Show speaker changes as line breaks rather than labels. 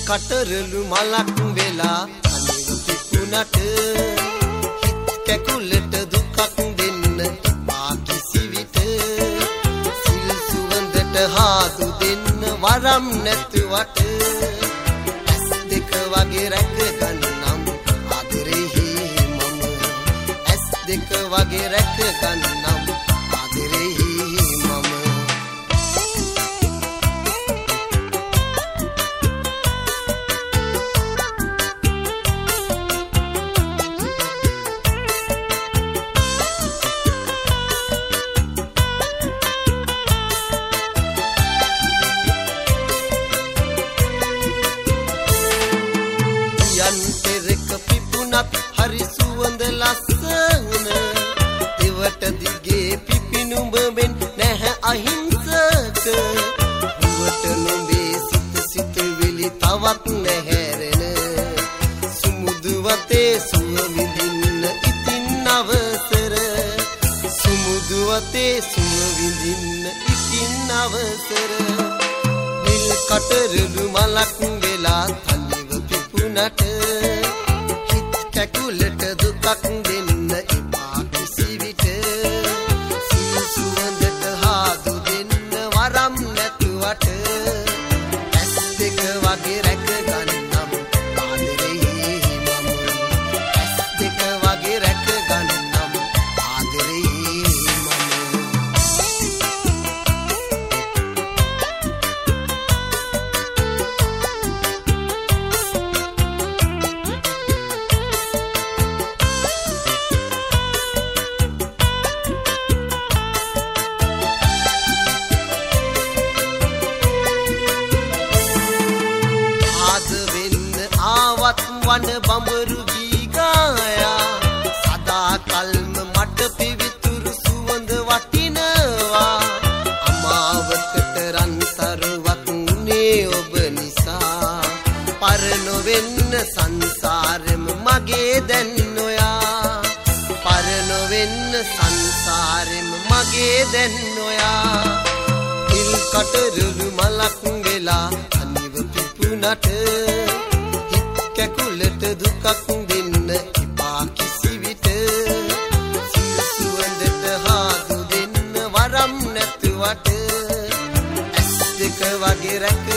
කටරළු මලක් වෙලා අනිව පිපුණට හිත් කැකුලට දුකක් දෙන්න එපා කිසි විට සිල් සුවඳට හාදු දෙන්න වරම් නැතුවට ඇස් දෙක වගේ රැක ගන්නම් ආදරෙහි මම ඇස් දෙක වගේ රැක ගන්නම් ආදරෙහි මම හරි සුවඳ ලස්සන දෙවට දිගේ පිපිනුඹෙන් නැහැ අහිංසක නුවට නොඹේ සිත විලි තවත් නැහැරෙන සුමුදු වතේ සුව විඳින්න ඉතින් අවසර සුමුදු වතේ සුව විඳින්න ඉතින් අවසර නිල් කටරළු මලක් වෙලා තනිව පිපුණට කැකුලට දුකක් දෙන්න එපා කිසි විට සිල් සුවඳට හාදු දෙන්න වරම් නැතුවට ඇස් දෙක වගේ රැක ගන්නම් ආදරෙහි මම ඇස් දෙක වගේ රැක ගන්නම් ආදරෙහි වන බඹරු ගී ගායා සදා කල්ම මට පිවිතුරු සුවඳ වටිනවා අමාවකට රන්තරවක් උනේ ඔබ නිසා පරණ වෙන්න සංසාරෙම මගේ දැන් නොයා පරණ වෙන්න සංසාරෙම මගේ දැන් නොයා ඉල් කටරළු මලක් වෙලා අනිව පිපුණට කැකුලට දුකක් දෙන්න එපා කිසි විට සිල් සුවඳට හාදු දෙන්න වරම් නැතුවට ඇස් දෙක වගේ රැක